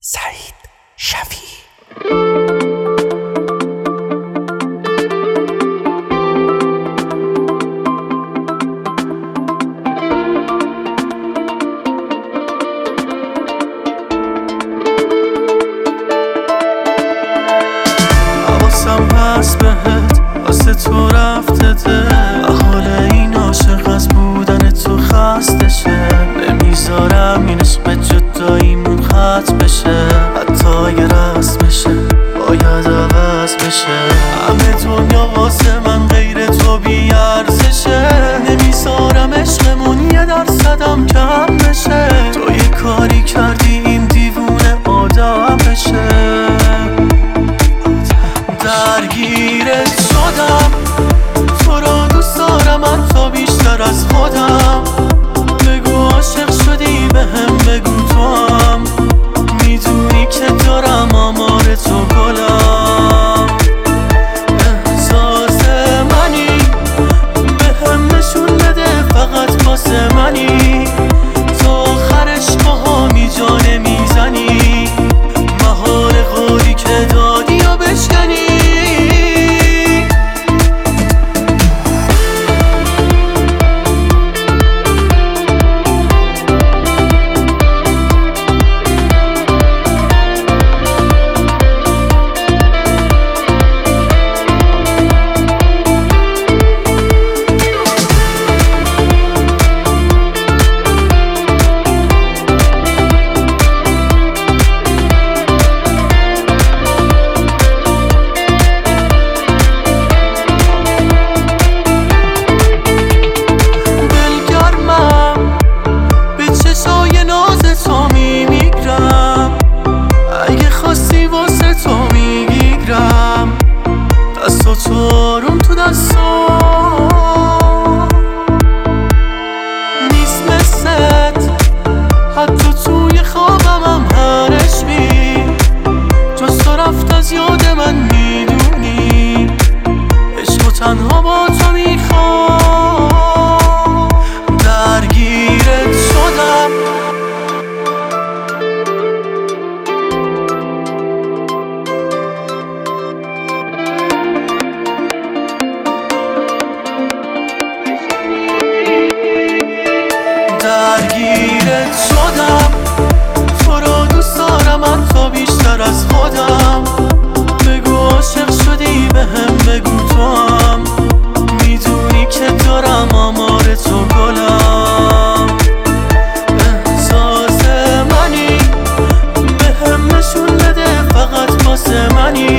سعید شفیع. حواسم هست بهت واسه تو رفته ده، حال این عاشق از بودن تو خسته شه. نمیذارم این عشق جداییمون ختم بشه، حتی اگه رسم بشه باید عوض بشه. همه دنیا واسه من غیر تو بی ارزشه، نمیذارم عشقمون 1% کم بشه. تو یه کاری کردی این دیوونه آدم بشه. درگیرت شدم، تو رو دوست دارم حتی بیشتر از خودم. بگو عاشق شدی بهم، بگو تو هم میدونی که دارم آمار تو گلم. احساس منی بهم نشون بده، فقط واسه منی. تو آخرش باهامی جا نمیزنی، مهار قولی که دادی و بشکنی. تو آروم تو دستا نیست مثلت، حتی توی خوابم هم هرش بی جز تو رفت از یاد من. میدونی عشق و تنها با تو میخوام. درگیرت شدم، درگیرت شدم. تو رو دوست دارم حتی بیشتر از خودم. بگو عاشق شدی بهم، بگو تو هم میدونی که دارم آمار تو گلم. احساس منی بهم نشون بده، فقط واسه منی.